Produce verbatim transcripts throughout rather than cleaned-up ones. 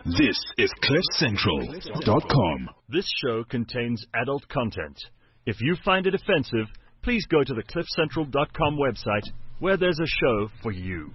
This is cliff central dot com. This show contains adult content. If you find it offensive, please go to the cliff central dot com website where there's a show for you.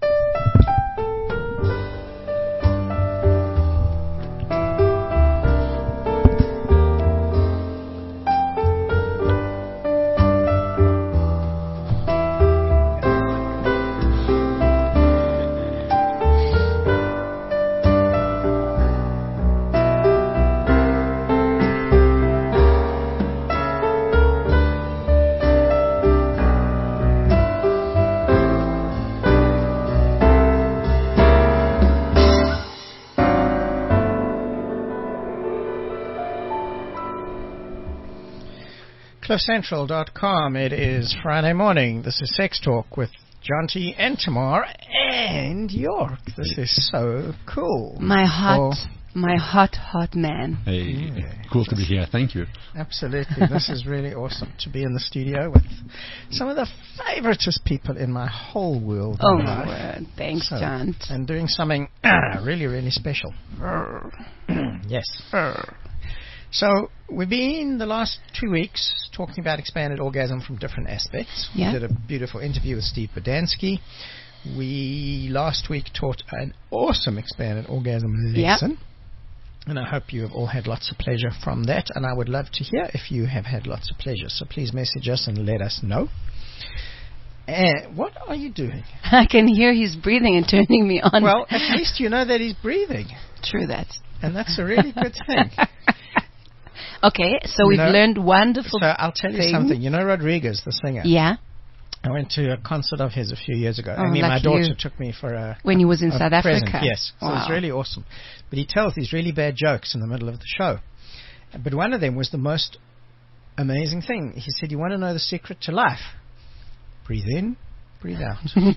cliff central dot com. It is Friday morning. This is Sex Talk with Jonty and Tamar and York. This is so cool. My hot, oh. my hot, hot man. Hey, yeah. Cool to be here. Thank you. Absolutely. This is really awesome to be in the studio with some of the favoritist people in my whole world. Oh, my word. Thanks, so, John. And doing something really, really special. Yes. So, we've been the last two weeks talking about expanded orgasm from different aspects. Yeah. We did a beautiful interview with Steve Bodansky. We last week taught an awesome expanded orgasm lesson. Yeah. And I hope you have all had lots of pleasure from that. And I would love to hear if you have had lots of pleasure. So please message us and let us know. And what are you doing? I can hear he's breathing and turning me on. Well, at least you know that he's breathing. True that. And that's a really good thing. Okay, so you we've know, learned wonderful So I'll tell you things. something. You know Rodriguez, the singer? Yeah. I went to a concert of his a few years ago. Oh, I mean, my lucky daughter you. took me for a... When he was in a South present. Africa. Yes, so wow. it was really awesome. But he tells these really bad jokes in the middle of the show. But one of them was the most amazing thing. He said, you want to know the secret to life? Breathe in, breathe out.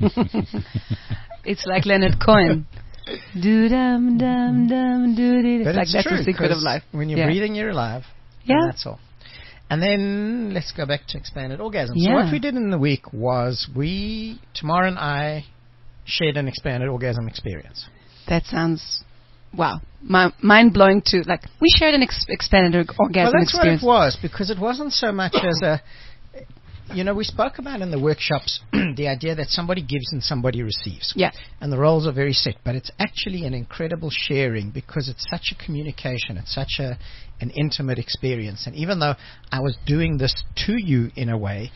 It's like Leonard Cohen. Do dum dum dum do dee. But Like it's that's true, the secret of 'cause life. when you're yeah. breathing, you're alive. Yeah. And that's all. And then let's go back to expanded orgasm. Yeah. So what we did in the week was we, Tamara and I, shared an expanded orgasm experience. That sounds, wow, Mi- mind-blowing too. Like, we shared an ex- expanded orgasm Well, that's experience. what it was, because it wasn't so much as a... You know, we spoke about in the workshops the idea that somebody gives and somebody receives. Yeah. And the roles are very set. But it's actually an incredible sharing because it's such a communication. It's such a an intimate experience. And even though I was doing this to you in a way,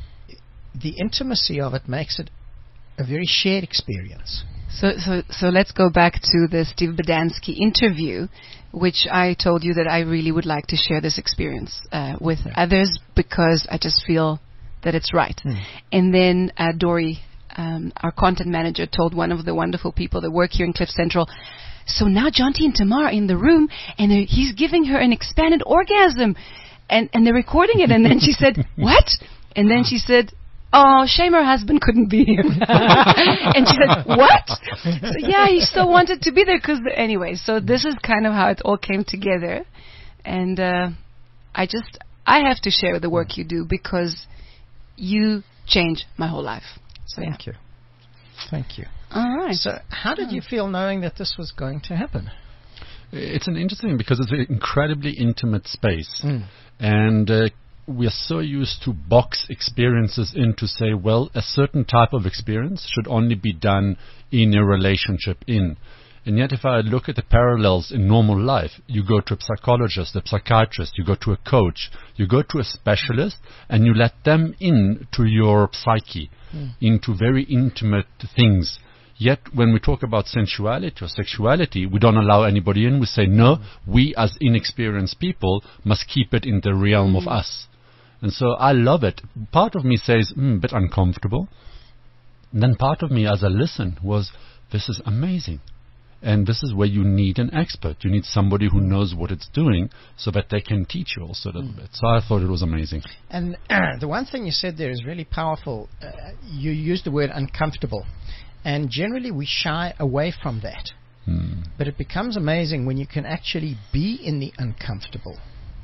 the intimacy of it makes it a very shared experience. So, so, so let's go back to the Steve Bodansky interview, which I told you that I really would like to share this experience uh, with yeah. others because I just feel that it's right. Mm. And then uh, Dory, um, our content manager, told one of the wonderful people that work here in Cliff Central, so now Jonty and Tamar are in the room, and uh, he's giving her an expanded orgasm, and, and they're recording it. And then she said, what? And then she said, oh, shame her husband couldn't be here. And she said, what? So, yeah, he still wanted to be there. Cause the, anyway, so this is kind of how it all came together. And uh, I just, I have to share the work you do because you changed my whole life. So, Thank yeah. you. Thank you. All right. So how did you feel knowing that this was going to happen? It's an interesting because it's an incredibly intimate space. Mm. And uh, we are so used to box experiences in to say, well, a certain type of experience should only be done in a relationship in. And yet if I look at the parallels in normal life, you go to a psychologist, a psychiatrist, you go to a coach, you go to a specialist, and you let them in to your psyche, mm. into very intimate things. Yet when we talk about sensuality or sexuality, we don't allow anybody in. We say, no, we as inexperienced people must keep it in the realm of us. And so I love it. Part of me says, hmm, a bit uncomfortable. And then part of me, as I listen, was, this is amazing. And this is where you need an expert. You need somebody who knows what it's doing so that they can teach you also a little mm. bit. So I thought it was amazing. And uh, the one thing you said there is really powerful. Uh, you used the word uncomfortable. And generally we shy away from that. Hmm. But it becomes amazing when you can actually be in the uncomfortable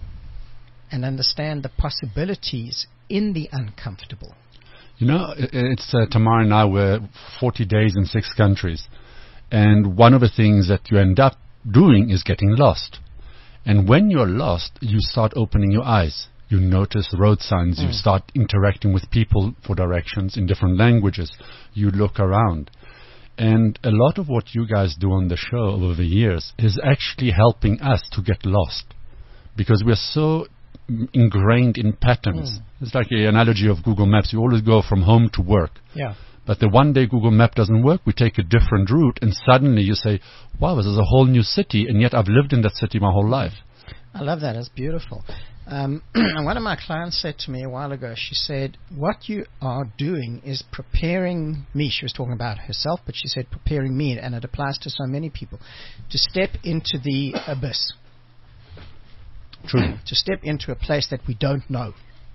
and understand the possibilities in the uncomfortable. You know, it's uh, Tamar and I were forty days in six countries. And one of the things that you end up doing is getting lost. And when you're lost, you start opening your eyes. You notice road signs. Mm. You start interacting with people for directions in different languages. You look around. And a lot of what you guys do on the show over the years is actually helping us to get lost, because we're so ingrained in patterns. Mm. It's like the analogy of Google Maps. You always go from home to work. Yeah. But the one day Google Map doesn't work, we take a different route, and suddenly you say, wow, this is a whole new city, and yet I've lived in that city my whole life. I love that. It's beautiful. Um, one of my clients said to me a while ago, she said, what you are doing is preparing me. She was talking about herself, but she said preparing me, and it applies to so many people, to step into the abyss. True. To step into a place that we don't know.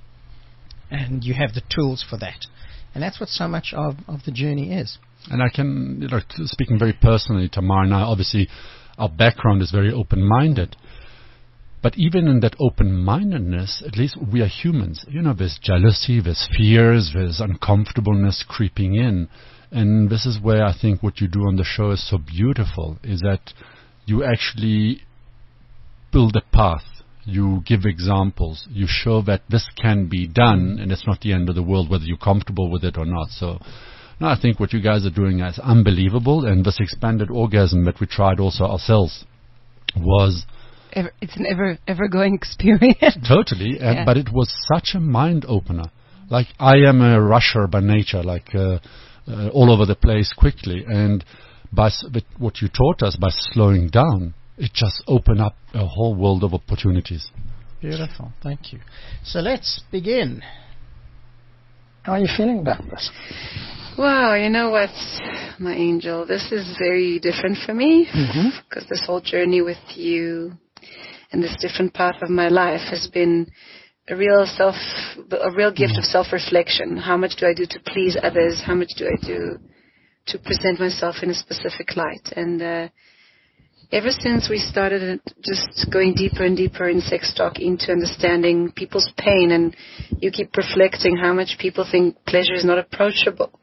And you have the tools for that. And that's what so much of, of the journey is. And I can, you know, speaking very personally, Tamar and I, obviously, our background is very open-minded. But even in that open-mindedness, at least we are humans. You know, there's jealousy, there's fears, there's uncomfortableness creeping in. And this is where I think what you do on the show is so beautiful, is that you actually build a path. You give examples. You show that this can be done, and it's not the end of the world, whether you're comfortable with it or not. So, no, I think what you guys are doing is unbelievable. And this expanded orgasm that we tried also ourselves was... Ever, it's an ever ever going experience. Totally, uh, yeah. But it was such a mind opener. Like, I am a rusher by nature, like uh, uh, all over the place quickly. And by s- what you taught us, by slowing down, it just opened up a whole world of opportunities. Beautiful, thank you. So let's begin. How are you feeling about this? Wow, you know what, my angel, this is very different for me, because mm-hmm. this whole journey with you and this different path of my life has been a real self, a real gift mm. of self-reflection. How much do I do to please others? How much do I do to present myself in a specific light? And uh, ever since we started just going deeper and deeper in sex talk into understanding people's pain, and you keep reflecting how much people think pleasure is not approachable.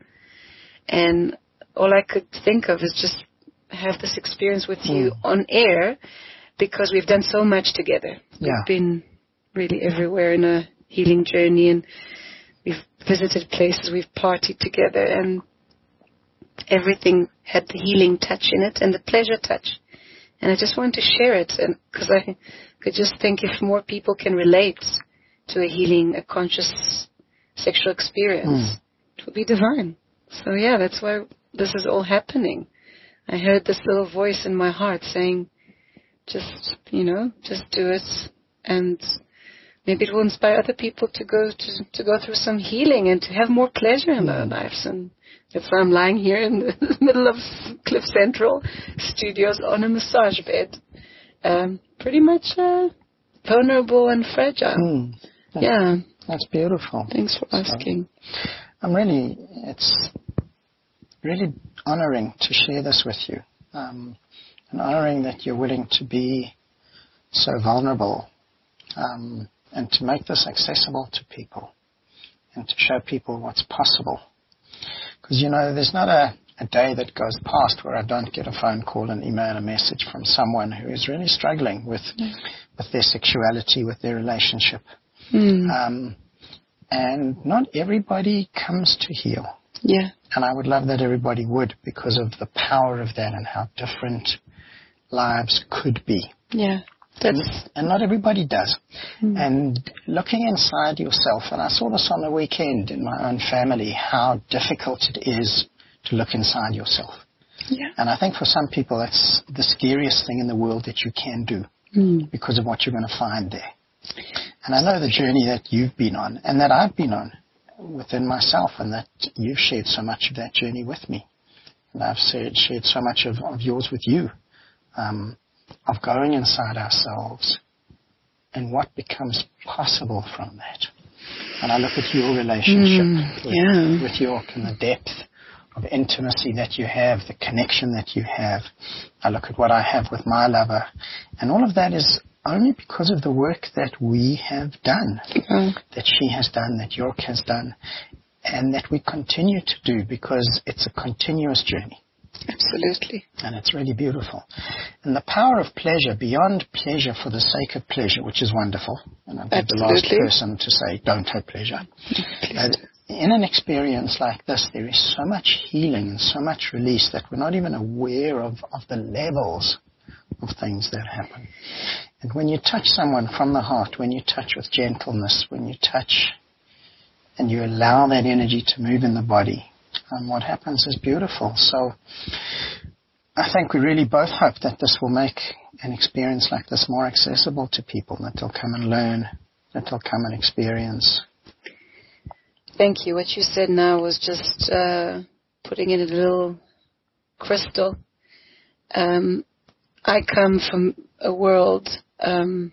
And all I could think of is just have this experience with mm. you on air, because we've done so much together. Yeah. We've been really everywhere in a healing journey, and we've visited places, we've partied together, and everything had the healing touch in it and the pleasure touch. And I just wanted to share it, and because I could just think if more people can relate to a healing, a conscious sexual experience, mm. it would be divine. So yeah, that's why this is all happening. I heard this little voice in my heart saying, just, you know, just do it, and maybe it will inspire other people to go to, to go through some healing and to have more pleasure in their lives. And that's why I'm lying here in the middle of Cliff Central Studios on a massage bed, um, pretty much uh, vulnerable and fragile. Mm, that's, yeah, that's beautiful. Thanks for asking. So, I'm really, it's really honoring to share this with you. Um, and honoring that you're willing to be so vulnerable, um, and to make this accessible to people, and to show people what's possible. Because, you know, there's not a, a day that goes past where I don't get a phone call, an email, a message from someone who is really struggling with mm. with their sexuality, with their relationship. Mm. Um, and not everybody comes to heal. Yeah. And I would love that everybody would, because of the power of that and how different lives could be. Yeah. And, and not everybody does. Mm. And looking inside yourself, and I saw this on the weekend in my own family, how difficult it is to look inside yourself. Yeah. And I think for some people that's the scariest thing in the world that you can do, mm. because of what you're going to find there. And I know the journey that you've been on and that I've been on within myself, and that you've shared so much of that journey with me. And I've shared, shared so much of, of yours with you. Um, of going inside ourselves and what becomes possible from that. And I look at your relationship mm, with, yeah. with York and the depth of intimacy that you have, the connection that you have. I look at what I have with my lover, and all of that is only because of the work that we have done, mm. that she has done, that York has done, and that we continue to do, because it's a continuous journey. Absolutely. And it's really beautiful. And the power of pleasure, beyond pleasure for the sake of pleasure, which is wonderful. And I'll be the last person to say don't have pleasure. But in an experience like this, there is so much healing and so much release that we're not even aware of, of the levels of things that happen. And when you touch someone from the heart, when you touch with gentleness, when you touch and you allow that energy to move in the body, and what happens is beautiful. So I think we really both hope that this will make an experience like this more accessible to people, that they'll come and learn, that they'll come and experience. Thank you. What you said now was just uh, putting in a little crystal. Um, I come from a world, um,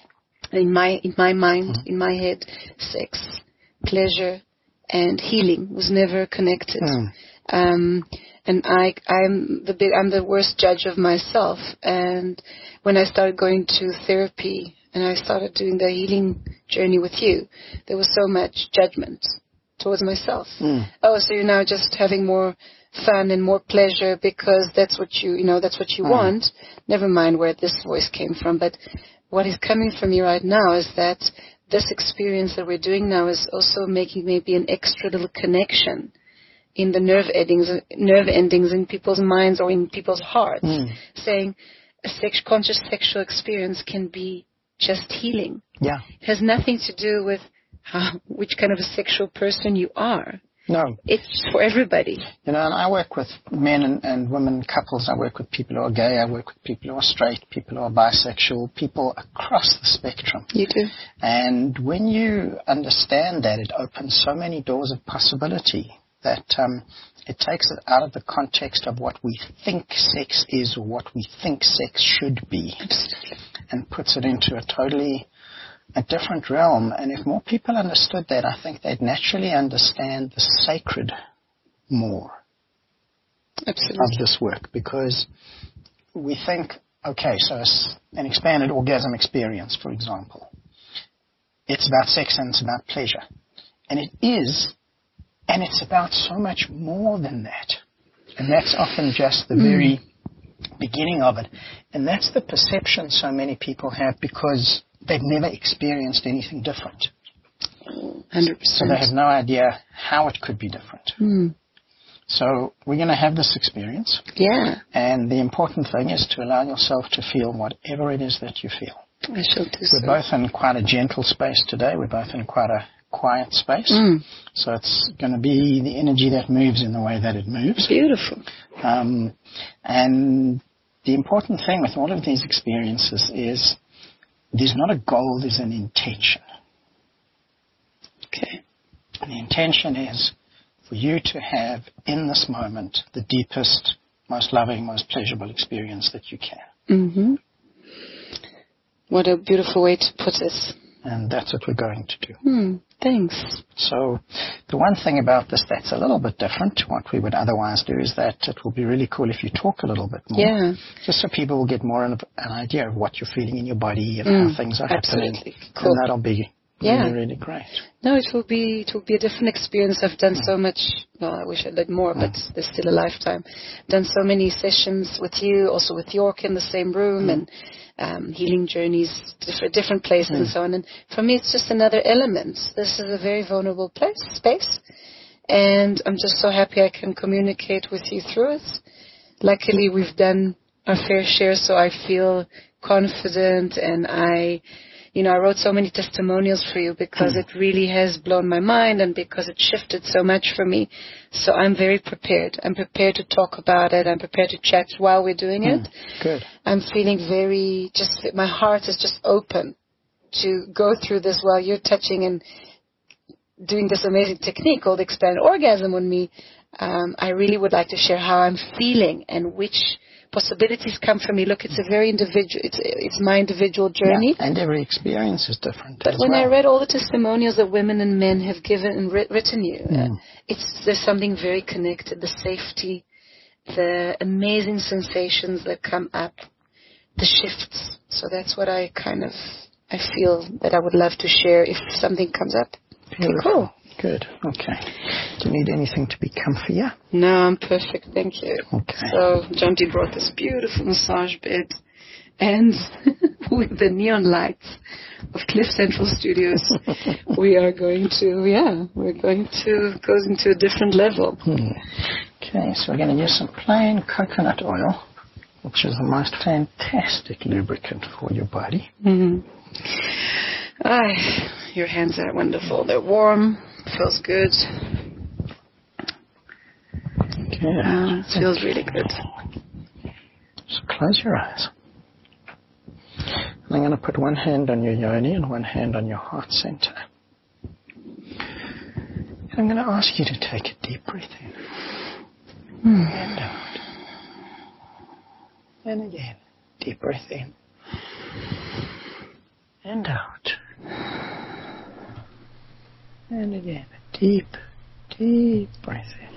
in my in my mind, mm-hmm. in my head, sex, pleasure, and healing was never connected. Mm. Um, and I, I'm the big, I'm the worst judge of myself. And when I started going to therapy and I started doing the healing journey with you, there was so much judgment towards myself. Mm. Oh, so you're now just having more fun and more pleasure because that's what you, you know, that's what you mm. want. Never mind where this voice came from. But what is coming from you right now is that this experience that we're doing now is also making maybe an extra little connection in the nerve endings, nerve endings in people's minds or in people's hearts, mm. saying a sex, conscious sexual experience can be just healing. Yeah. It has nothing to do with how, which kind of a sexual person you are. No. It's for everybody. You know, and I work with men and, and women couples. I work with people who are gay. I work with people who are straight, people who are bisexual, people across the spectrum. You do. And when you understand that, it opens so many doors of possibility that um, it takes it out of the context of what we think sex is or what we think sex should be. Absolutely. And puts it into a totally a different realm. And if more people understood that, I think they'd naturally understand the sacred more. Absolutely. Of this work, because we think, okay, so it's an expanded orgasm experience, for example. It's about sex and it's about pleasure. And it is, and it's about so much more than that. And that's often just the mm. very beginning of it. And that's the perception so many people have because they've never experienced anything different. one hundred percent. So they have no idea how it could be different. Mm. So we're going to have this experience. Yeah. And the important thing is to allow yourself to feel whatever it is that you feel. I shall do We're so. both in quite a gentle space today. We're both in quite a quiet space. Mm. So it's going to be the energy that moves in the way that it moves. Beautiful. Um, and the important thing with all of these experiences is there's not a goal, there's an intention. Okay. And the intention is for you to have, in this moment, the deepest, most loving, most pleasurable experience that you can. Mm-hmm. What a beautiful way to put it. And that's what we're going to do. Mm, thanks. So the one thing about this that's a little bit different, what we would otherwise do, is that it will be really cool if you talk a little bit more. Yeah. Just so people will get more of an idea of what you're feeling in your body and mm, how things are absolutely. happening. Cool. And that'll be yeah. really, really great. No, it will be it will be a different experience. I've done mm. so much. Well, I wish I did more, mm. but there's still a lifetime. Done so many sessions with you, also with York in the same room, mm. and um, healing journeys, different different places, mm. and so on. And for me, it's just another element. This is a very vulnerable place, space, and I'm just so happy I can communicate with you through it. Luckily, we've done our fair share, so I feel confident, and I. You know, I wrote so many testimonials for you because mm. it really has blown my mind and because it shifted so much for me. So I'm very prepared. I'm prepared to talk about it. I'm prepared to chat while we're doing mm. it. Good. I'm feeling very, just, my heart is just open to go through this while you're touching and doing this amazing technique called expanded orgasm on me. Um, I really would like to share how I'm feeling and which possibilities come from me. Look, it's a very individual, it's it's my individual journey. Yeah, and every experience is different. But when well. I read all the testimonials that women and men have given and writ- written you, mm. uh, it's there's something very connected. The safety, the amazing sensations that come up, the shifts. So that's what I kind of, I feel that I would love to share if something comes up. Beautiful. Okay, cool. Good. Okay. Do you need anything to be comfier? No, I'm perfect. Thank you. Okay. So, John T brought this beautiful massage bed, and with the neon lights of Cliff Central Studios, we are going to, yeah, we're going to go into a different level. Hmm. Okay, so we're going to use some plain coconut oil, which is the most fantastic lubricant for your body. Mm-hmm. Ah, your hands are wonderful. They're warm. Feels good. Okay. Uh, it feels really good. So close your eyes. And I'm going to put one hand on your yoni and one hand on your heart center. And I'm going to ask you to take a deep breath in. Mm. And out. And again. Deep breath in. And out. And again. Deep, deep breath in.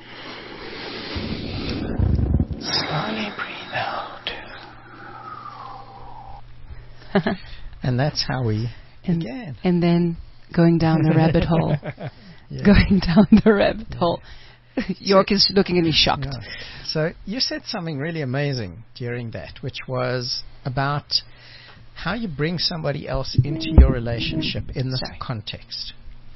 Slowly breathe out. And that's how we and, began. And then going down the rabbit hole. Yeah. Going down the rabbit yeah. hole. York so, is looking at me shocked. Yeah. So you said something really amazing during that, which was about how you bring somebody else into your relationship in this Sorry. context.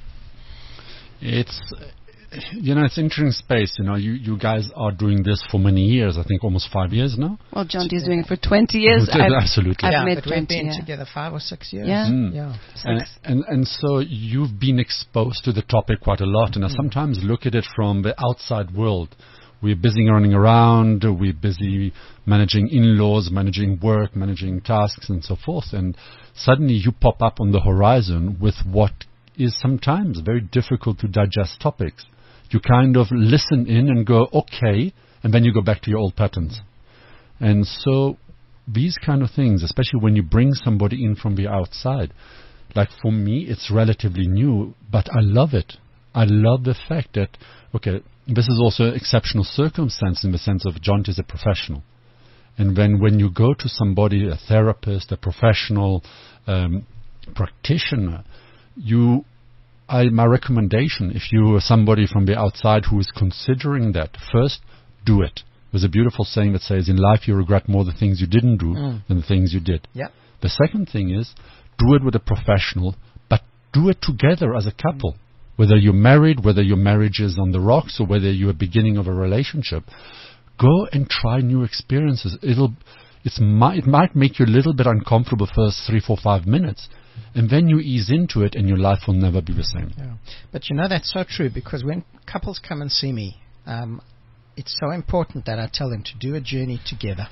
It's, you know, it's interesting space. You know, you, you guys are doing this for many years. I think almost five years now. Well, John T is doing it for twenty years. I've, Absolutely. I've yeah, met but twenty, we've been yeah. together five or six years. Yeah. Mm. yeah. And, and and so you've been exposed to the topic quite a lot. And mm. I sometimes look at it from the outside world. We're busy running around. We're busy managing in-laws, managing work, managing tasks, and so forth. And suddenly you pop up on the horizon with what is sometimes very difficult to digest topics. You kind of listen in and go, okay, and then you go back to your old patterns. And so these kind of things, especially when you bring somebody in from the outside, like for me, it's relatively new, but I love it. I love the fact that, okay, this is also exceptional circumstance in the sense of John is a professional. And then when you go to somebody, a therapist, a professional um, practitioner, you, I, my recommendation, if you are somebody from the outside who is considering that, first, do it. There's a beautiful saying that says, in life you regret more the things you didn't do mm. than the things you did. Yep. The second thing is, do it with a professional, but do it together as a couple. Mm. Whether you're married, whether your marriage is on the rocks, or whether you're at the beginning of a relationship, go and try new experiences. It'll, it's might, it might make you a little bit uncomfortable first three, four, five minutes. And then you ease into it and your life will never be the same. Yeah. But you know, that's so true, because when couples come and see me, um, it's so important that I tell them to do a journey together,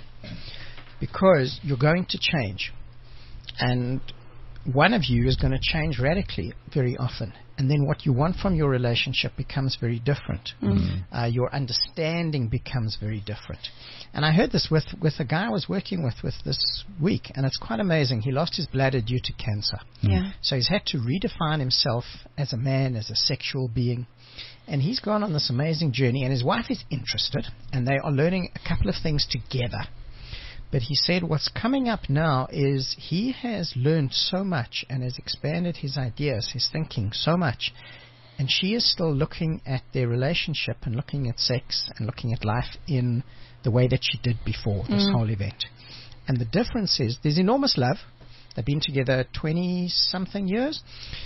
because you're going to change. And one of you is going to change radically very often. And then what you want from your relationship becomes very different. Mm. Uh, your understanding becomes very different. And I heard this with, with a guy I was working with, with this week, and it's quite amazing. He lost his bladder due to cancer. Yeah. So he's had to redefine himself as a man, as a sexual being. And he's gone on this amazing journey, and his wife is interested, and they are learning a couple of things together. But he said what's coming up now is he has learned so much and has expanded his ideas, his thinking so much. And she is still looking at their relationship and looking at sex and looking at life in the way that she did before this mm. whole event. And the difference is there's enormous love. They've been together twenty-something years.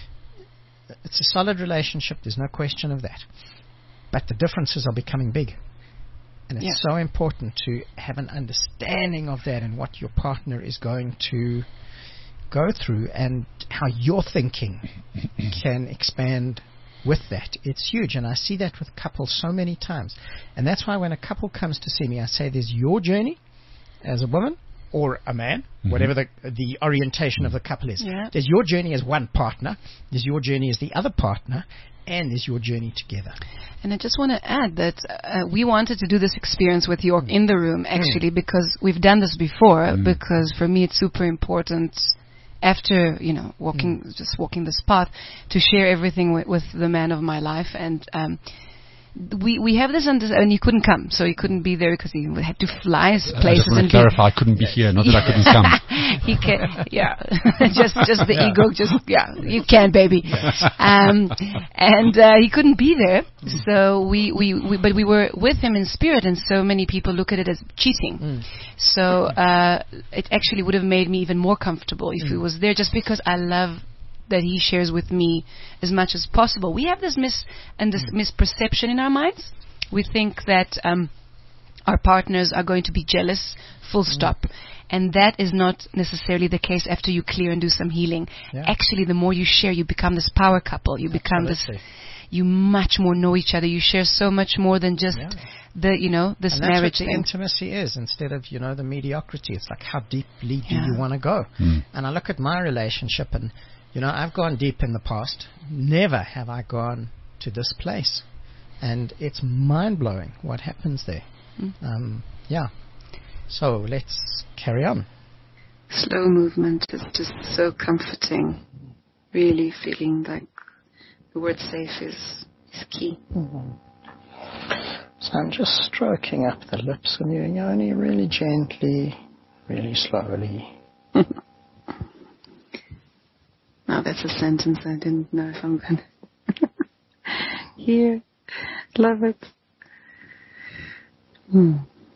It's a solid relationship. There's no question of that. But the differences are becoming big. And it's yeah. so important to have an understanding of that and what your partner is going to go through and how your thinking can expand with that. It's huge. And I see that with couples so many times. And that's why when a couple comes to see me, I say there's your journey as a woman or a man, mm-hmm. whatever the the orientation of the couple is. Yeah. There's your journey as one partner. There's your journey as the other partner. And there's your journey together. And I just want to add that uh, we wanted to do this experience with York in the room, actually, mm. because we've done this before. Mm. Because for me, it's super important after, you know, walking, mm. just walking this path, to share everything with, with the man of my life. And um, we we have this under, and he couldn't come, so he couldn't be there because he had to fly places. I just want and to clarify, I couldn't be here, not that I couldn't come. He can, yeah, just just the yeah. ego, just yeah, you can, baby. Um, and uh, he couldn't be there, so we, we we but we were with him in spirit, and so many people look at it as cheating. Mm. So uh, it actually would have made me even more comfortable if mm. he was there, just because I love that he shares with me as much as possible. We have this mis and this misperception in our minds. We think that um, our partners are going to be jealous, full stop. And that is not necessarily the case after you clear and do some healing. Yeah. Actually, the more you share, you become this power couple. You become Absolutely. this, you much more know each other. You share so much more than just yeah. the, you know, this and marriage. That's what the intimacy is, instead of, you know, the mediocrity. It's like, how deeply yeah. do you want to go? Mm. And I look at my relationship and, you know, I've gone deep in the past. Never have I gone to this place. And it's mind-blowing what happens there. Mm. Um, yeah. So let's carry on. Slow movement is just so comforting. Really feeling like the word safe is, is key. Mm-hmm. So I'm just stroking up the lips of you, Yoni, really gently, really slowly. Now that's a sentence I didn't know if I'm going to hear. Love it. Hmm.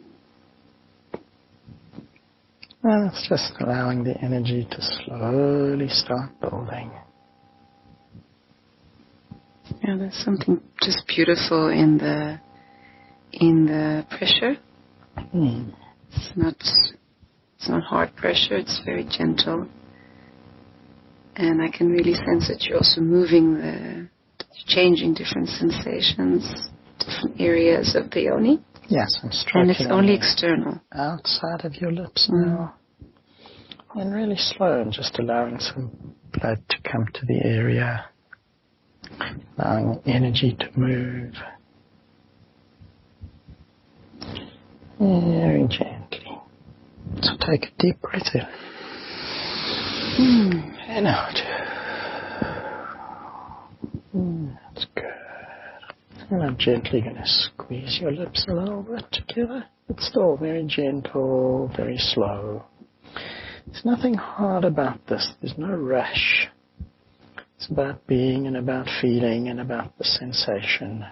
Well, it's just allowing the energy to slowly start building. Yeah, there's something just beautiful in the in the pressure. Mm. It's not it's not hard pressure. It's very gentle, and I can really sense that you're also moving the, changing different sensations, different areas of the yoni. Yes, I'm stroking. And it's only external. Outside of your lips mm. now. And really slow, and just allowing some blood to come to the area. Allowing energy to move. Very gently. So take a deep breath in. Mm. And out. Mm, that's good. And I'm gently going to squeeze your lips a little bit together. It's still very gentle, very slow. There's nothing hard about this. There's no rush. It's about being and about feeling and about the sensation.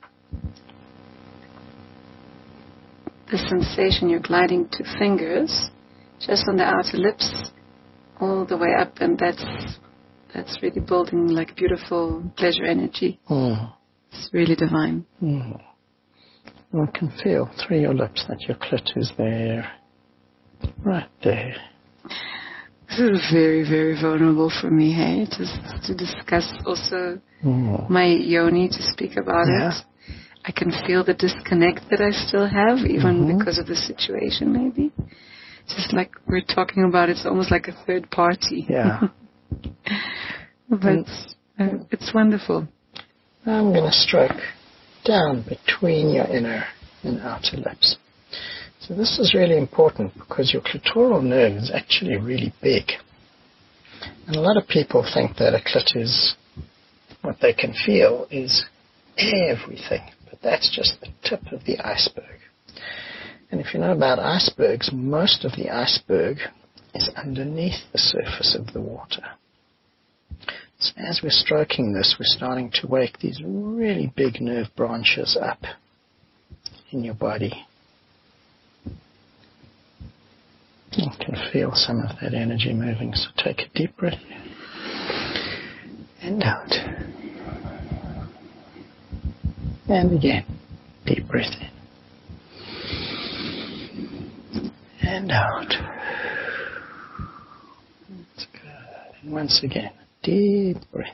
The sensation, you're gliding two fingers just on the outer lips all the way up, and that's that's really building like beautiful pleasure energy. Mm. It's really divine. Mm. One can feel through your lips that your clit is there, right there. This is very, very vulnerable for me, hey, just to discuss also mm. my yoni, to speak about yeah. it. I can feel the disconnect that I still have, even mm-hmm. because of the situation, maybe. Just like we're talking about, it's almost like a third party. Yeah. But uh, it's wonderful. I'm going to stroke down between your inner and outer lips. So this is really important because your clitoral nerve is actually really big. And a lot of people think that a clit is, what they can feel is everything. But that's just the tip of the iceberg. And if you know about icebergs, most of the iceberg is underneath the surface of the water. So as we're stroking this, we're starting to wake these really big nerve branches up in your body. You can feel some of that energy moving, so take a deep breath and out. And again, deep breath in and out. That's good. And once again, deep breath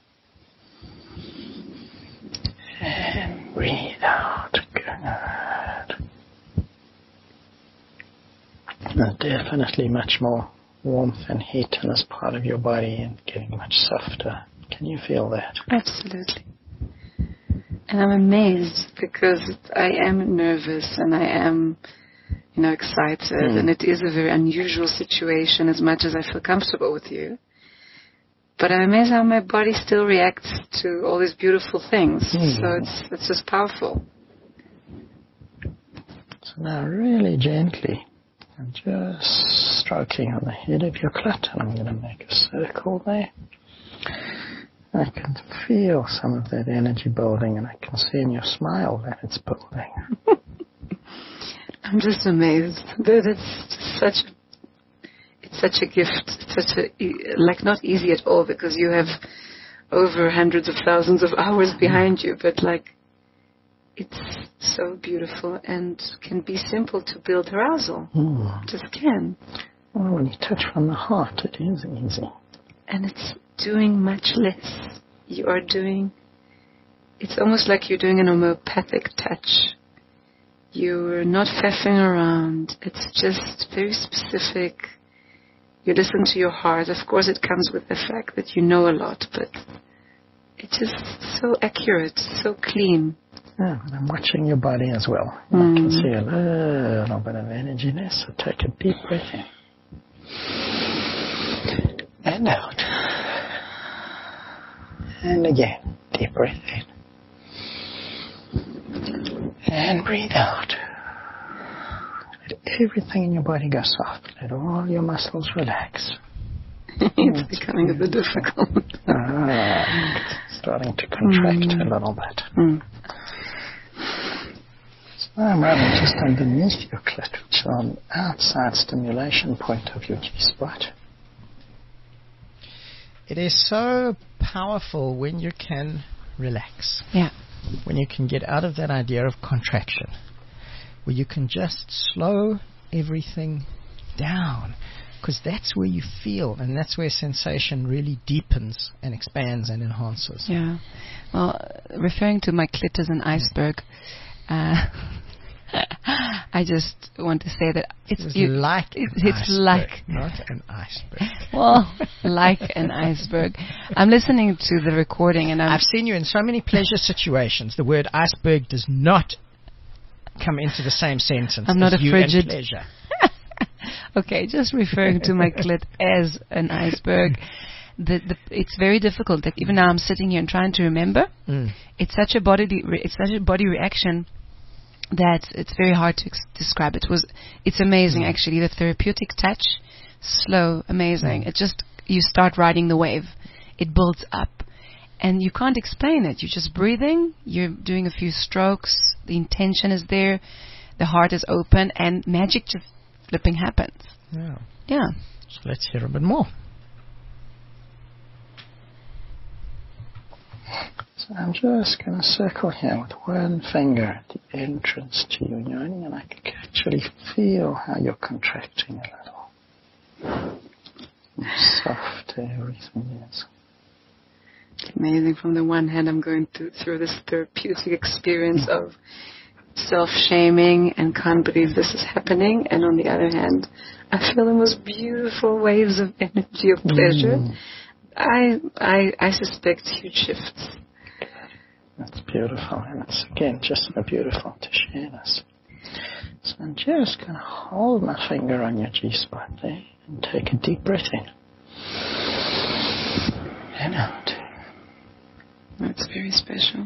in and breathe out. Good. There's definitely much more warmth and heat in this part of your body and getting much softer. Can you feel that? Absolutely. And I'm amazed because I am nervous and I am, you know, excited, mm. and it is a very unusual situation as much as I feel comfortable with you. but I'm amazed how my body still reacts to all these beautiful things. Mm. So it's it's just powerful. So now really gently, I'm just stroking on the head of your clit, and I'm going to make a circle there. I can feel some of that energy building, and I can see in your smile that it's building. I'm just amazed that it's such a it's such a gift. It's such a like not easy at all, because you have over hundreds of thousands of hours behind you, but like it's so beautiful and can be simple to build arousal. Mm. Just can. Well, when you touch from the heart, it is easy. And it's doing much less. You are doing, it's almost like you're doing an homeopathic touch. You're not faffing around. It's just very specific. You listen to your heart. Of course, it comes with the fact that you know a lot, but it's just so accurate, so clean. Yeah, and I'm watching your body as well. Mm. I can see a little bit of energy there, so take a deep breath in. And out. And again, deep breath in. And breathe out. Let everything in your body go soft. Let all your muscles relax. It's That's becoming a bit difficult. Ah, it's starting to contract mm. a little bit. Mm. So I'm rubbing just underneath your clit, which is on the outside stimulation point of your G-spot. It is so powerful when you can relax. Yeah. When you can get out of that idea of contraction. Where you can just slow everything down. Because that's where you feel, and that's where sensation really deepens and expands and enhances. Yeah. Well, referring to my clit as an iceberg, uh, I just want to say that it's, it's you, like it, an it's iceberg, like not an iceberg. Well, like an iceberg. I'm listening to the recording, and I'm I've seen you in so many pleasure situations. The word iceberg does not come into the same sentence. I'm not as a you frigid. And pleasure. Okay, just referring to my clit as an iceberg. The, the, it's very difficult. Like even now, I'm sitting here and trying to remember. Mm. It's such a body. Re- it's such a body reaction that it's very hard to ex- describe. It was. It's amazing, mm. actually. The therapeutic touch, slow, amazing. Mm. It just you start riding the wave. It builds up, and you can't explain it. You're just breathing. You're doing a few strokes. The intention is there. The heart is open, and magic just flipping happens. Yeah. Yeah. So let's hear a bit more. So I'm just going to circle here with one finger at the entrance to your yoni, and I can actually feel how you're contracting a little. How soft everything is. It's amazing. From the one hand, I'm going through, through this therapeutic experience of self-shaming and can't believe this is happening, and on the other hand, I feel the most beautiful waves of energy of pleasure. Mm. I, I I suspect huge shifts. That's beautiful, and it's again just so beautiful to share this. So I'm just going to hold my finger on your G-spot there and take a deep breath in and out. That's very special.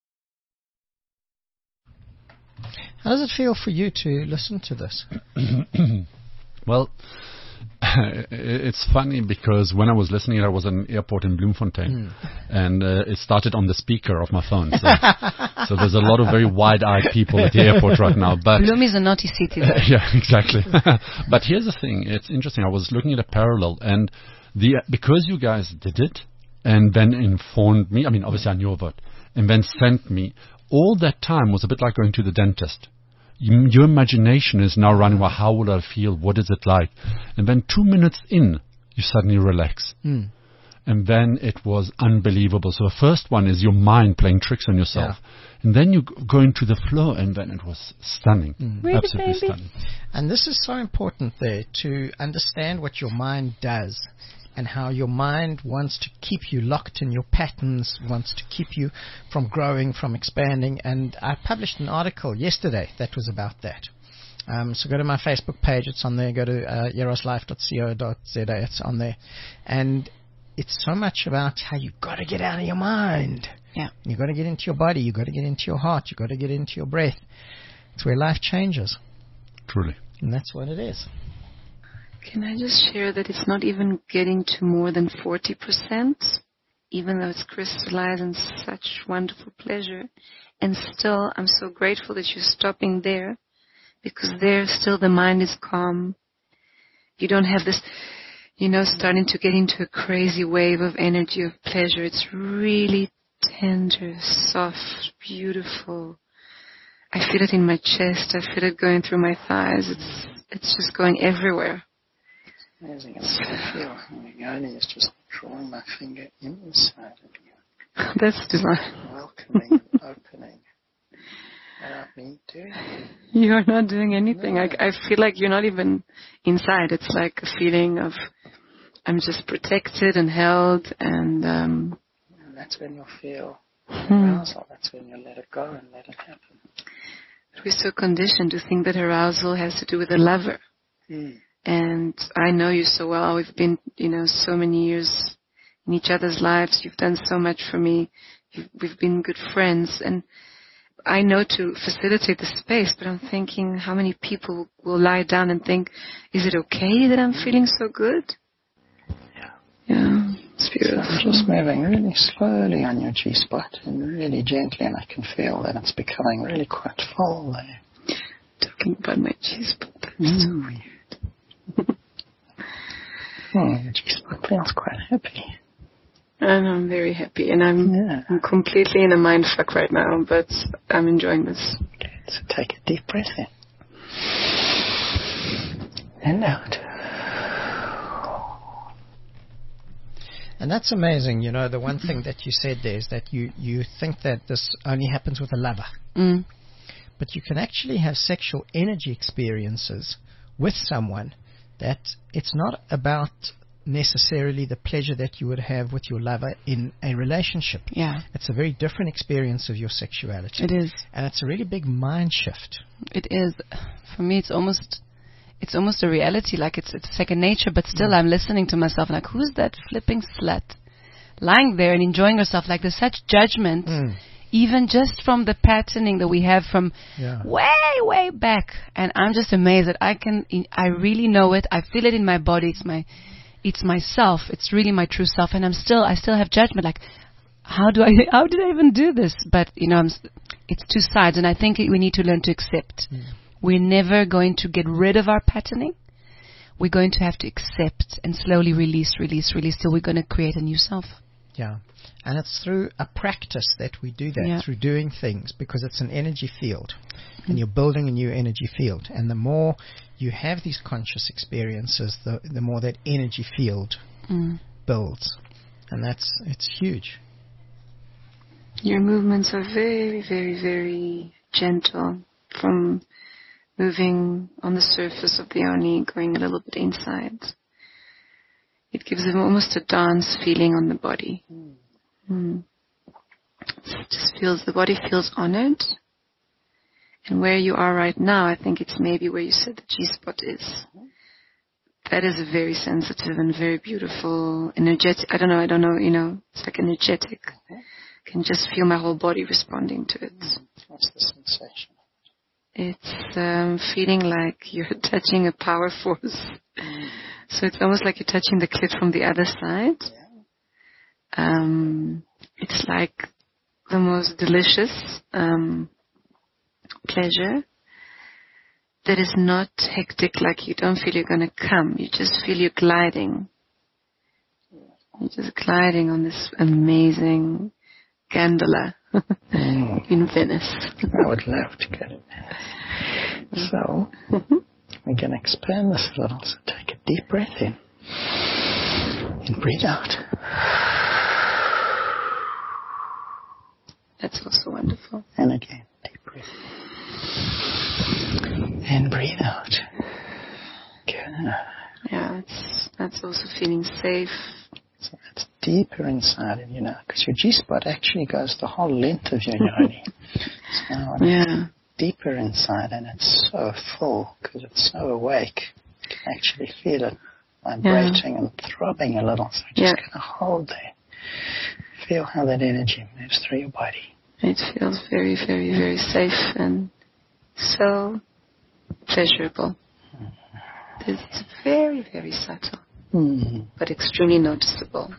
How does it feel for you to listen to this? Well, it's funny because when I was listening, I was at an airport in Bloemfontein, mm. and uh, it started on the speaker of my phone. So, so there's a lot of very wide-eyed people at the airport right now. But Bloem is a naughty city. Though. Yeah, exactly. But here's the thing: it's interesting. I was looking at a parallel, and the because you guys did it, and then informed me. I mean, obviously I knew of it, and then sent me. All that time was a bit like going to the dentist. You, your imagination is now running, well, how will I feel? What is it like? And then two minutes in, you suddenly relax. Mm. And then it was unbelievable. So the first one is your mind playing tricks on yourself. Yeah. And then you go into the flow, and then it was stunning. Mm. Really, absolutely baby? Stunning. And this is so important there, to understand what your mind does. And how your mind wants to keep you locked in your patterns, wants to keep you from growing, from expanding. And I published an article yesterday that was about that. Um, so go to my Facebook page, it's on there. Go to uh, eros life dot co dot za, it's on there. And it's so much about how you've got to get out of your mind. Yeah. You've got to get into your body. You've got to get into your heart. You've got to get into your breath. It's where life changes. Truly. And that's what it is. Can I just share that it's not even getting to more than forty percent, even though it's crystallized in such wonderful pleasure. And still, I'm so grateful that you're stopping there, because there still the mind is calm. You don't have this, you know, starting to get into a crazy wave of energy, of pleasure. It's really tender, soft, beautiful. I feel it in my chest. I feel it going through my thighs. It's it's just going everywhere. Amazing. It's I feel Yoni is just drawing my finger inside of you. That's divine. Welcoming, opening. Without me doing it. You're not doing anything. No. I, I feel like you're not even inside. It's like a feeling of I'm just protected and held, and um and that's when you'll feel hmm. arousal. That's when you'll let it go and let it happen. We're so conditioned to think that arousal has to do with a lover. Mm. And I know you so well. We've been, you know, so many years in each other's lives. You've done so much for me. You've, we've been good friends. And I know to facilitate the space, but I'm thinking how many people will lie down and think, is it okay that I'm feeling so good? Yeah. Yeah, it's beautiful. So I'm just moving really slowly on your G-spot and really gently, and I can feel that it's becoming really quite full there. Talking about my G-spot. That's Mm. so weird. Hmm, the G-spot feels quite happy. And I'm very happy, and I'm, Yeah. I'm completely in a mind fuck right now, but I'm enjoying this. Okay, so take a deep breath in. And out. And that's amazing. You know, the one thing that you said there is that you, you think that this only happens with a lover. Mm. But you can actually have sexual energy experiences with someone that it's not about necessarily the pleasure that you would have with your lover in a relationship. Yeah. It's a very different experience of your sexuality. It is. And it's a really big mind shift. It is. For me, it's almost, it's almost a reality. Like it's, it's second nature. But still, I'm listening to myself like, who's that flipping slut lying there and enjoying herself? Like there's such judgment, Mm. even just from the patterning that we have from Yeah. way, way back. And I'm just amazed that I can. I really know it. I feel it in my body. It's my. It's myself. It's really my true self, and I'm still. I still have judgment. Like, how do I? How did I even do this? But you know, I'm, it's two sides, and I think we need to learn to accept. Mm. We're never going to get rid of our patterning. We're going to have to accept and slowly release, release, release, till we're going to create a new self. Yeah, and it's through a practice that we do that, Yeah. through doing things, because it's an energy field, mm. and you're building a new energy field. And the more you have these conscious experiences, the the more that energy field mm. builds, and that's it's huge. Your movements are very, very, very gentle, from moving on the surface of the yoni, going a little bit inside. It gives them almost a dance feeling on the body. Mm. Mm. It just feels, the body feels honored. And where you are right now, I think it's maybe where you said the G-spot is. That is a very sensitive and very beautiful, energetic, I don't know, I don't know, you know, it's like energetic. I can just feel my whole body responding to it. What's the sensation? It's um, feeling like you're touching a power force. Mm. So it's almost like you're touching the clit from the other side. Yeah. Um, it's like the most delicious um, pleasure that is not hectic, like you don't feel you're going to come. You just feel you're gliding. You're just gliding on this amazing gondola mm. in Venice. I would love to get it. So, we can expand this a little. So take a deep breath in. And breathe out. That's also wonderful. And again, deep breath. And breathe out. Good. Yeah, it's, that's also feeling safe. So that's deeper inside of you now, because your G-spot actually goes the whole length of your yoni. So yeah. Deeper inside, and it's so full because it's so awake. You can actually feel it vibrating yeah. and throbbing a little. So just yeah. kind of hold there. Feel how that energy moves through your body. It feels very, very, very safe and so pleasurable. Mm-hmm. It's very, very subtle, mm-hmm. but extremely noticeable.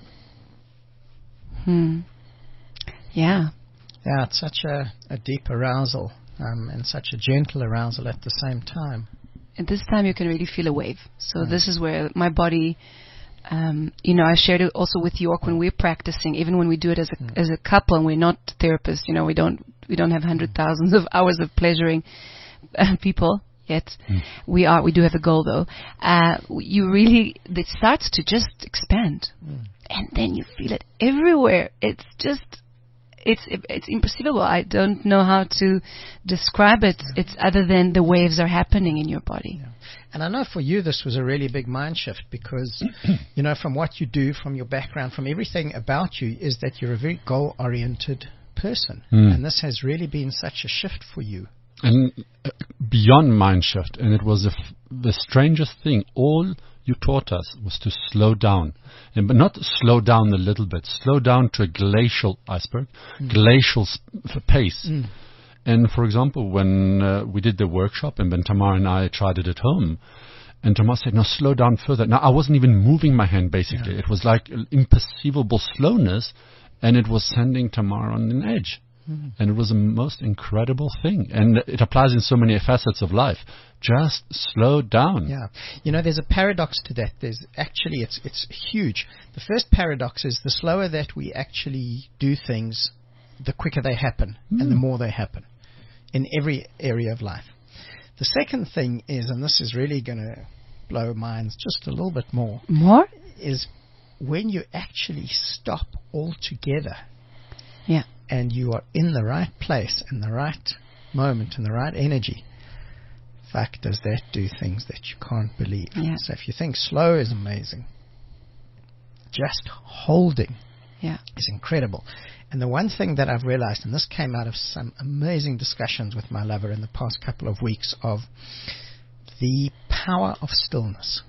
Hmm. Yeah. Yeah, it's such a, a deep arousal um, and such a gentle arousal at the same time. At this time, you can really feel a wave. So mm. this is where my body, um, you know, I shared it also with York when we're practicing, even when we do it as a mm. as a couple and we're not therapists. You know, we don't we don't have hundred thousands of hours of pleasuring uh, people yet. Mm. We are we do have a goal though. Uh, you really it starts to just expand, mm. and then you feel it everywhere. It's just. It's it's imperceivable. I don't know how to describe it. It's other than the waves are happening in your body. Yeah. And I know for you this was a really big mind shift because, you know, from what you do, from your background, from everything about you, is that you're a very goal-oriented person. Mm. And this has really been such a shift for you. And uh, beyond mind shift, and it was the, f- the strangest thing, all you taught us was to slow down. And but not slow down a little bit, slow down to a glacial iceberg, mm. glacial sp- pace. Mm. And for example, when uh, we did the workshop, and then Tamar and I tried it at home, and Tamar said, no, slow down further. Now, I wasn't even moving my hand, basically. Yeah. It was like an imperceivable slowness, and it was sending Tamar on an edge. Mm. And it was the most incredible thing. And it applies in so many facets of life. Just slow down. Yeah. You know, there's a paradox to that. There's actually, it's it's huge. The first paradox is the slower that we actually do things, the quicker they happen mm. and the more they happen in every area of life. The second thing is, and this is really going to blow minds just a little bit more. More? Is when you actually stop altogether. Yeah. And you are in the right place, in the right moment, in the right energy. Fuck, does that do things that you can't believe. Yeah. So if you think slow is amazing, just holding yeah. is incredible. And the one thing that I've realized, and this came out of some amazing discussions with my lover in the past couple of weeks, of the power of stillness.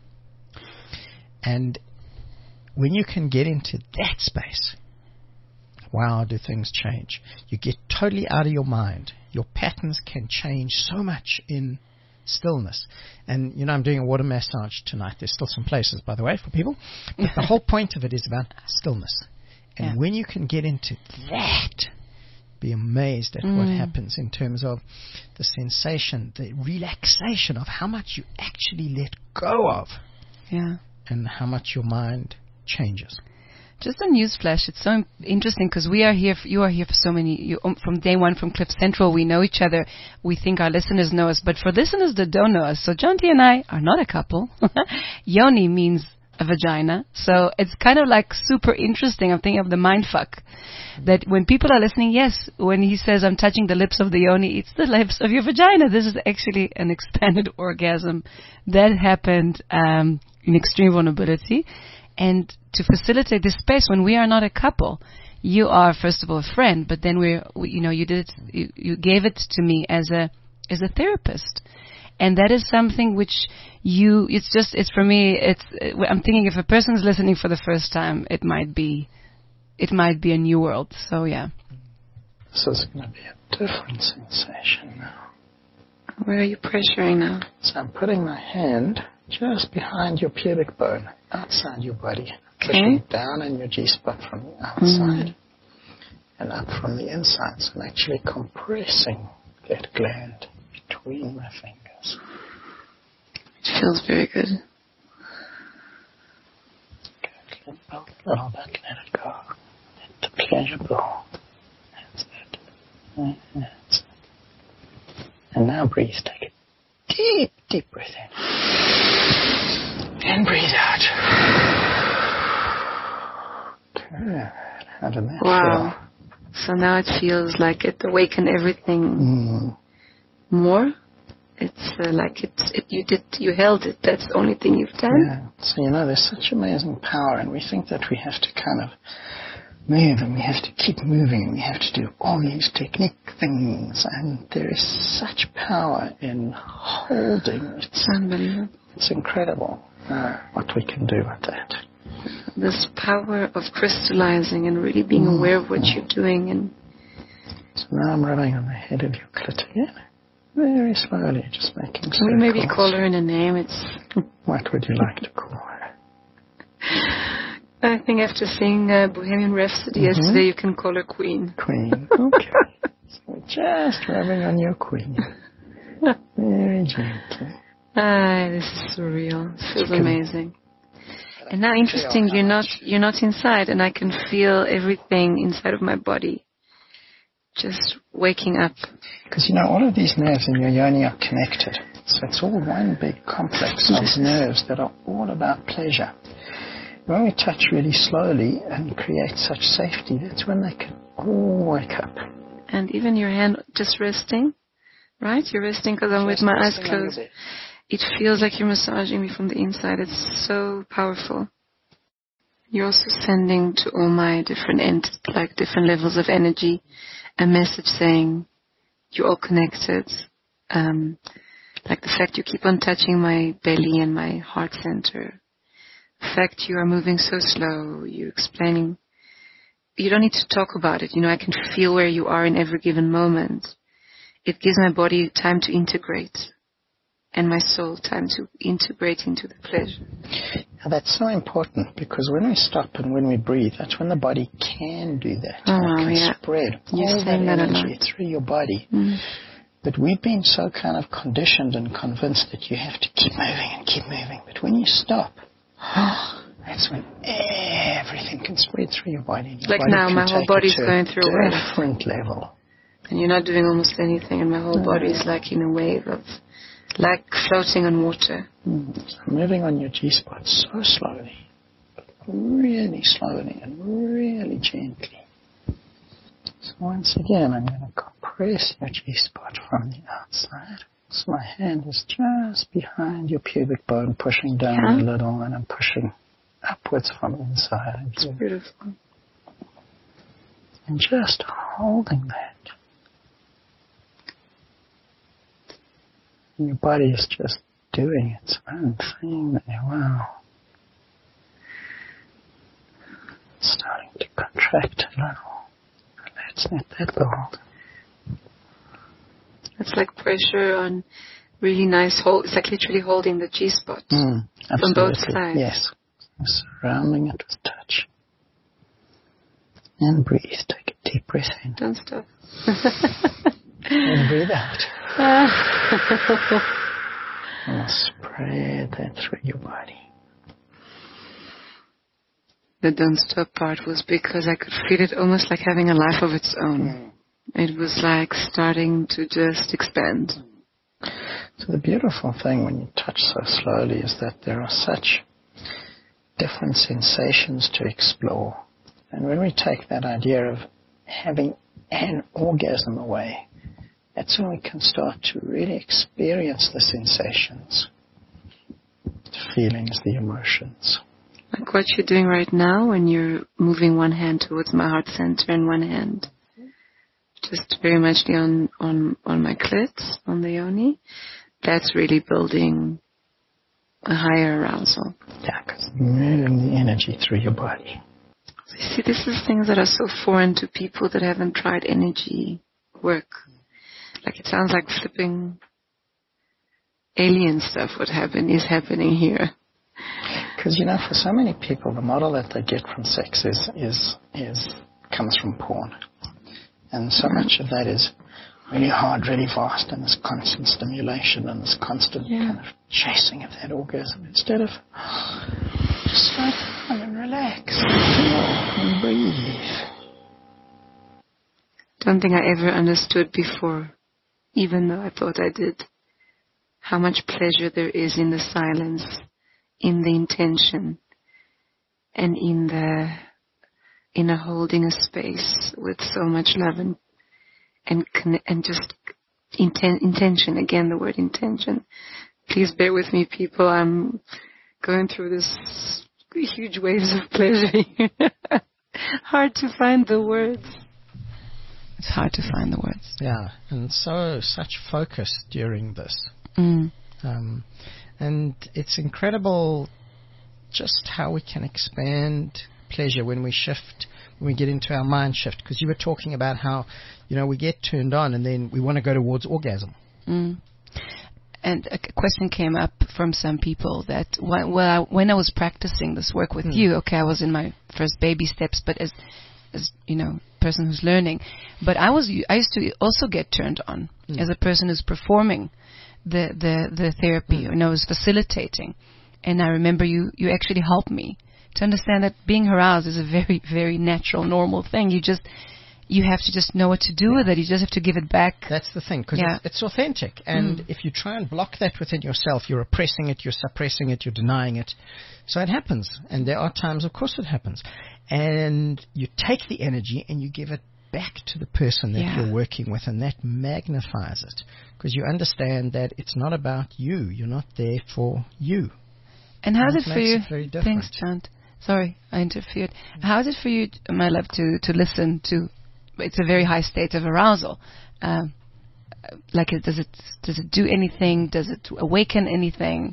And when you can get into that space, wow, do things change. You get totally out of your mind. Your patterns can change so much in stillness. And, you know, I'm doing a water massage tonight. There's still some places, by the way, for people. But the whole point of it is about stillness. And yeah. when you can get into that, be amazed at mm. what happens in terms of the sensation, the relaxation of how much you actually let go of. Yeah. And how much your mind changes. Just a news flash. It's so interesting because we are here. For, you are here for so many. You, um, from day one, from Cliff Central, we know each other. We think our listeners know us, but for listeners that don't know us, so Jonty and I are not a couple. Yoni means a vagina, so it's kind of like super interesting. I'm thinking of the mind fuck. That when people are listening, yes, when he says I'm touching the lips of the yoni, it's the lips of your vagina. This is actually an expanded orgasm that happened um, in extreme vulnerability. And to facilitate this space when we are not a couple, you are first of all a friend, but then we're, we, you know, you did it, you, you gave it to me as a as a therapist, and that is something which you. It's just, it's for me. It's. I'm thinking if a person's listening for the first time, it might be, it might be a new world. So yeah. This is going to be a different sensation now. Where are you pressuring now? So I'm putting my hand just behind your pubic bone, outside your body. Okay. Pushing down in your G-spot from the outside mm. and up from the inside. So I'm actually compressing that gland between my fingers. It feels very good. Good. A little bit, let it go. Let the pleasure build. That's it. That's it. And now breathe. Take a deep, deep breath in. And breathe out. Good. How did that wow. feel? So now it feels like it awakened everything mm. more. It's uh, like it, it. You did. You held it. That's the only thing you've done. Yeah. So you know, there's such amazing power, and we think that we have to kind of move, and we have to keep moving, and we have to do all these technique things, and there is such power in holding. It's unbelievable. It's incredible uh, what we can do with that. This power of crystallizing and really being mm. aware of what you're doing. And so now I'm rubbing on the head of your clit again, very slowly, just making circles. Can we maybe call her in a name? It's what would you like to call her? I think after seeing uh, Bohemian Rhapsody mm-hmm. yesterday, you can call her Queen. Queen, okay. So we're just rubbing on your Queen, very gently. Ah, this is surreal. It feels amazing. And now, interesting, you're not you're not inside, and I can feel everything inside of my body just waking up. Because, you know, all of these nerves in your yoni are connected. So it's all one big complex of nerves that are all about pleasure. When we touch really slowly and create such safety, that's when they can all wake up. And even your hand just resting, right? You're resting because I'm with my eyes closed. It feels like you're massaging me from the inside. It's so powerful. You're also sending to all my different ends, like different levels of energy, a message saying you're all connected. Um, like the fact you keep on touching my belly and my heart center. The fact you are moving so slow. You're explaining. You don't need to talk about it. You know, I can feel where you are in every given moment. It gives my body time to integrate. And my soul time to integrate into the pleasure. Now that's so important, because when we stop and when we breathe, that's when the body can do that. Oh, it can yeah. spread You're all that that energy through your body. Mm. But we've been so kind of conditioned and convinced that you have to keep moving and keep moving. But when you stop, that's when everything can spread through your body. Your like body now, my whole body's going through a wave. Different level. And you're not doing almost anything, and my whole no. body is like in a wave of... like floating on water. Mm. So moving on your G-spot so slowly, but really slowly and really gently. So once again, I'm going to compress your G-spot from the outside. So my hand is just behind your pubic bone, pushing down yeah. a little, and I'm pushing upwards from inside. It's beautiful. And just holding that. And your body is just doing its own thing there. Wow. It's starting to contract a little. Let's let that go. It's like pressure on really nice hold. It's like literally holding the G-spot mm, from both sides. Yes. Surrounding it with touch. And breathe. Take a deep breath in. Don't stop. And breathe out. And spread that through your body. The don't stop part was because I could feel it almost like having a life of its own. Mm. It was like starting to just expand. So the beautiful thing when you touch so slowly is that there are such different sensations to explore. And when we take that idea of having an orgasm away, that's when we can start to really experience the sensations, the feelings, the emotions. Like what you're doing right now when you're moving one hand towards my heart center and one hand just very much on, on, on my clit, on the yoni. That's really building a higher arousal. Yeah, because moving the energy through your body. So you see, this is things that are so foreign to people that haven't tried energy work. Like it sounds like flipping alien stuff what happen is happening here. Because, you know, for so many people, the model that they get from sex is, is, is comes from porn. And so much of that is really hard, really fast, and this constant stimulation and this constant yeah. kind of chasing of that orgasm instead of just slow down and relax and breathe. Don't think I ever understood before, even though I thought I did, how much pleasure there is in the silence, in the intention, and in the in a holding a space with so much love and and and just inten- intention. Again, the word intention. Please bear with me, people. I'm going through this huge waves of pleasure here. hard to find the words. It's hard to find the words. Yeah, and so such focus during this. Mm. Um, and it's incredible just how we can expand pleasure when we shift, when we get into our mind shift. Because you were talking about how, you know, we get turned on and then we want to go towards orgasm. Mm. And a question came up from some people that wh- well, I, when I was practicing this work with Mm. you, okay, I was in my first baby steps, but as, as you know, person who's learning, but I was I used to also get turned on mm. as a person who's performing the the the therapy, mm. and I was facilitating, and I remember you you actually helped me to understand that being aroused is a very very natural, normal thing. You just you have to just know what to do yeah. with it. You just have to give it back. That's the thing, because yeah. it's, it's authentic. And mm. if you try and block that within yourself, you're oppressing it, you're suppressing it, you're denying it. So it happens. And there are times, of course, it happens. And you take the energy and you give it back to the person that yeah. you're working with, and that magnifies it. Because you understand that it's not about you. You're not there for you. And how is it for you? It very different. Thanks, Chant. Sorry, I interfered. How is it for you, my love, to, to listen to... It's a very high state of arousal. Um, like, does it does it do anything? Does it awaken anything?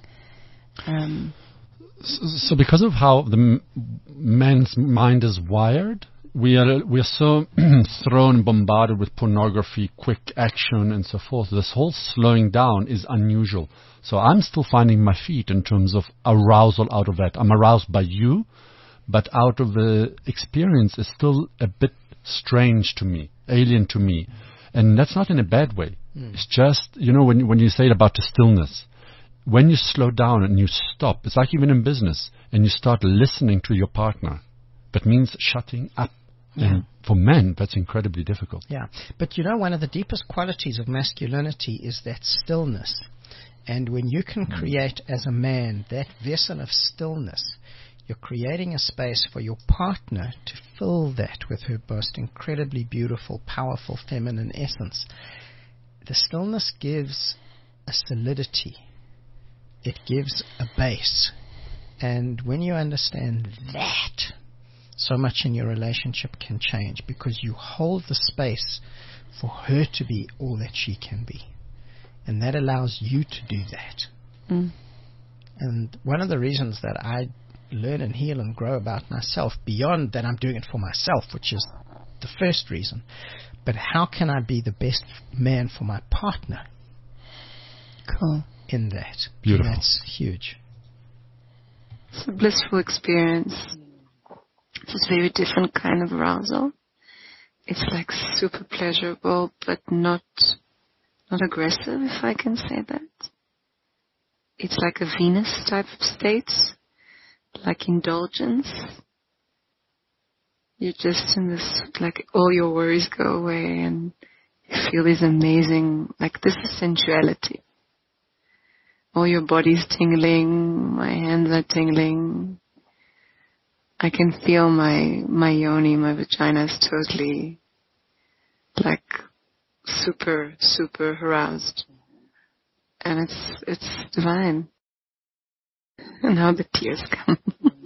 Um, so, so, because of how the m- man's mind is wired, we are we are so thrown, bombarded with pornography, quick action, and so forth. This whole slowing down is unusual. So I'm still finding my feet in terms of arousal out of that. I'm aroused by you, but out of the experience is still a bit strange to me, alien to me, and that's not in a bad way. Mm. It's just, you know, when when you say it about the stillness, when you slow down and you stop, it's like even in business, and you start listening to your partner. That means shutting up. Yeah. And for men, that's incredibly difficult. Yeah, but you know, one of the deepest qualities of masculinity is that stillness. And when you can mm. create as a man that vessel of stillness, you're creating a space for your partner to fill that with her most incredibly beautiful, powerful, feminine essence. The stillness gives a solidity. It gives a base. And when you understand that, so much in your relationship can change, because you hold the space for her to be all that she can be. And that allows you to do that. Mm. And one of the reasons that I learn and heal and grow about myself, beyond that I'm doing it for myself, which is the first reason, but how can I be the best man for my partner? Cool. In that. Beautiful. And that's huge. It's a blissful experience. It's a very different kind of arousal. It's like super pleasurable, but not not aggressive, if I can say that. It's like a Venus type of state. Like indulgence. You're just in this, like, all your worries go away and you feel this amazing, like, this is sensuality. All your body's tingling, my hands are tingling. I can feel my, my yoni, my vagina is totally, like, super, super aroused. And it's, it's divine. And how the tears come.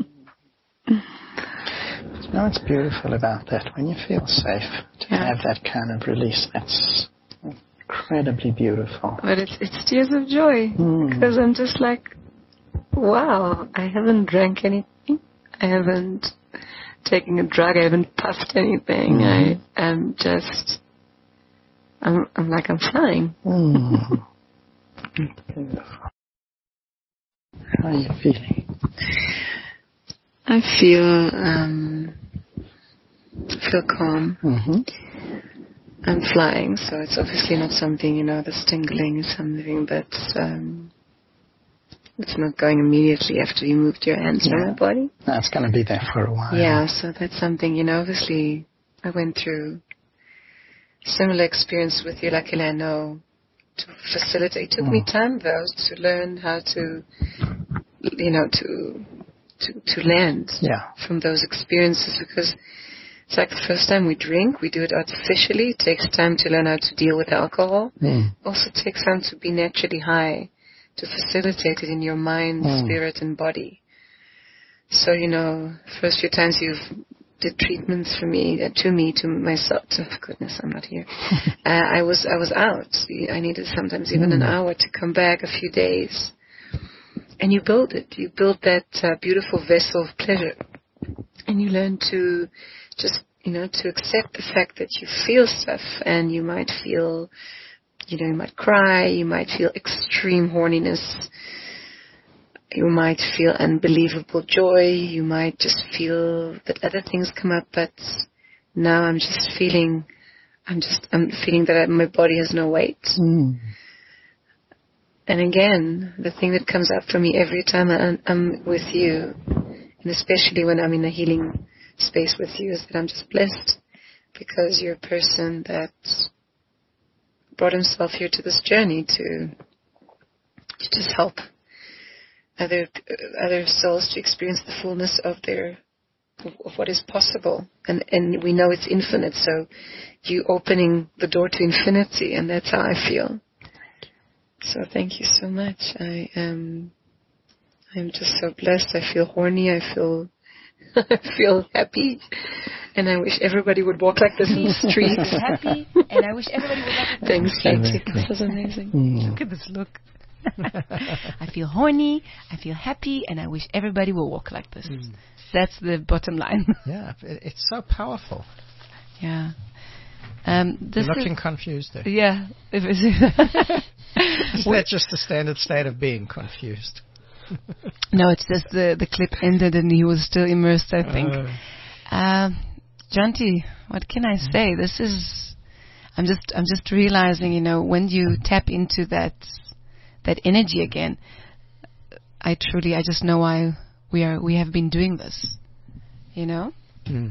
You know what's beautiful about that? When you feel safe to yeah. have that kind of release, that's incredibly beautiful. But it's it's tears of joy. Mm. Because I'm just like, wow, I haven't drank anything. I haven't taken a drug. I haven't puffed anything. Mm. I am just, I'm, I'm like, I'm flying. Mm. Beautiful. How are you feeling? I feel um, feel calm. Mm-hmm. I'm flying, so it's obviously not something, you know, the tingling is something that's um, it's not going immediately after you moved your hands yeah. from my body. No, it's going to be there for a while. Yeah, so that's something, you know, obviously I went through similar experience with you. Luckily, I know to facilitate. It took mm. me time, though, to learn how to, you know, to to to land yeah. from those experiences, because it's like the first time we drink, we do it artificially. It takes time to learn how to deal with alcohol. Mm. Also takes time to be naturally high, to facilitate it in your mind, mm. spirit, and body. So, you know, first few times you've did treatments for me, uh, to me, to myself. Oh, goodness, I'm not here. uh, I was I was out. I needed sometimes even mm. an hour to come back, a few days. And you build it. You build that uh, beautiful vessel of pleasure. And you learn to just, you know, to accept the fact that you feel stuff, and you might feel, you know, you might cry, you might feel extreme horniness, you might feel unbelievable joy, you might just feel that other things come up, but now I'm just feeling, I'm just, I'm feeling that I, my body has no weight. Mm. And again, the thing that comes up for me every time I, I'm with you, and especially when I'm in a healing space with you, is that I'm just blessed because you're a person that brought himself here to this journey to, to just help other other souls to experience the fullness of their of what is possible, and and we know it's infinite. So you opening the door to infinity, and that's how I feel. So thank you so much. I am I'm just so blessed. I feel horny. I feel I feel happy, and I wish everybody would walk like this in the streets. Happy, and I wish everybody would walk like this. Thanks, thanks. This was amazing. Mm. Look at this look. I feel horny, I feel happy, and I wish everybody will walk like this. Mm. That's the bottom line. Yeah, it, it's so powerful. Yeah. Um, this You're looking is, confused there. Yeah. Is that just the standard state of being confused? No, it's just the, the clip ended and he was still immersed, I think. Uh, uh, Jonty, what can I say? This is... I'm just, I'm just realizing, you know, when you tap into that, that energy again, I truly, I just know why we are, we have been doing this, you know? Mm.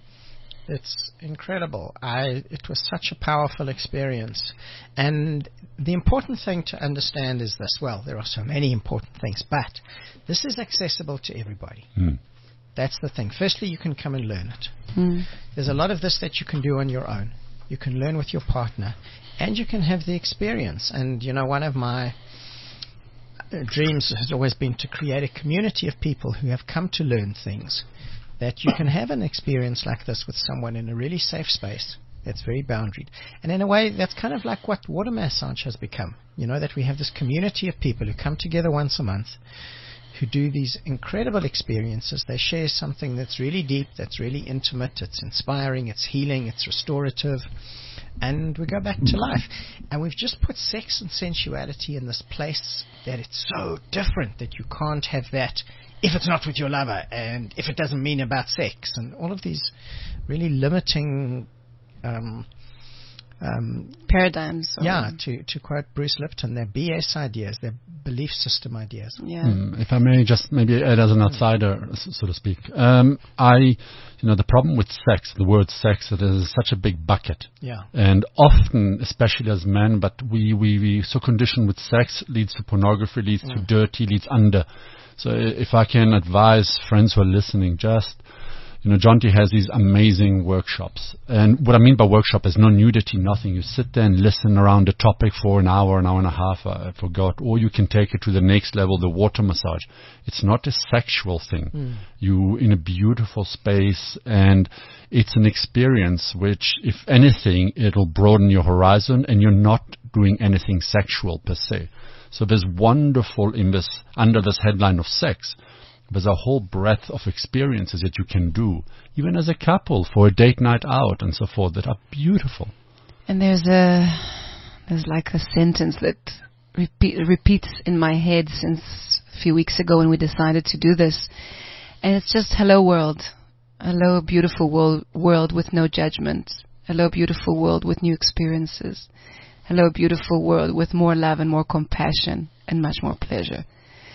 It's incredible. I, it was such a powerful experience. And the important thing to understand is this. Well, there are so many important things, but this is accessible to everybody. Mm. That's the thing. Firstly, you can come and learn it. Mm. There's a lot of this that you can do on your own. You can learn with your partner, and you can have the experience. And, you know, one of my uh, dreams has always been to create a community of people who have come to learn things, that you can have an experience like this with someone in a really safe space that's very boundaried. And in a way, that's kind of like what water massage has become. You know, that we have this community of people who come together once a month, who do these incredible experiences. They share something that's really deep, that's really intimate, it's inspiring, it's healing, it's restorative, and we go back to life. And we've just put sex and sensuality in this place that it's so different that you can't have that if it's not with your lover, and if it doesn't mean about sex, and all of these really limiting um, Um, paradigms. Yeah, to, to quote Bruce Lipton, they're B S ideas, they're belief system ideas. Yeah. Mm, if I may just maybe add as an outsider, so to speak, um, I, you know, the problem with sex, the word sex, it is such a big bucket. Yeah. And often, especially as men, but we, we, we so conditioned with sex leads to pornography, leads mm. to dirty, leads under. So if I can advise friends who are listening, just, you know, Jonty has these amazing workshops. And what I mean by workshop is no nudity, nothing. You sit there and listen around a topic for an hour, an hour and a half, I forgot. Or you can take it to the next level, the water massage. It's not a sexual thing. Mm. You in a beautiful space, and it's an experience which, if anything, it'll broaden your horizon, and you're not doing anything sexual per se. So there's wonderful in this, under this headline of sex, there's a whole breadth of experiences that you can do, even as a couple, for a date night out and so forth, that are beautiful. And there's a, there's like a sentence that repeat, repeats in my head since a few weeks ago when we decided to do this. And it's just, hello world. Hello beautiful world, world with no judgment. Hello beautiful world with new experiences. Hello beautiful world with more love and more compassion and much more pleasure.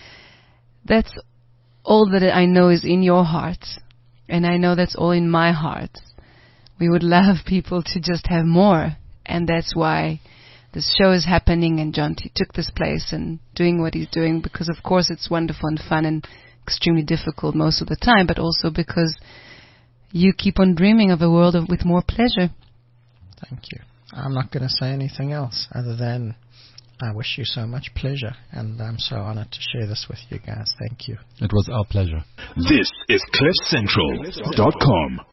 That's all that I know is in your heart, and I know that's all in my heart. We would love people to just have more, and that's why this show is happening, and Jonty took this place and doing what he's doing, because of course it's wonderful and fun and extremely difficult most of the time, but also because you keep on dreaming of a world of, with more pleasure. Thank you. I'm not going to say anything else other than I wish you so much pleasure, and I'm so honored to share this with you guys. Thank you. It was our pleasure. This is cliff central dot com.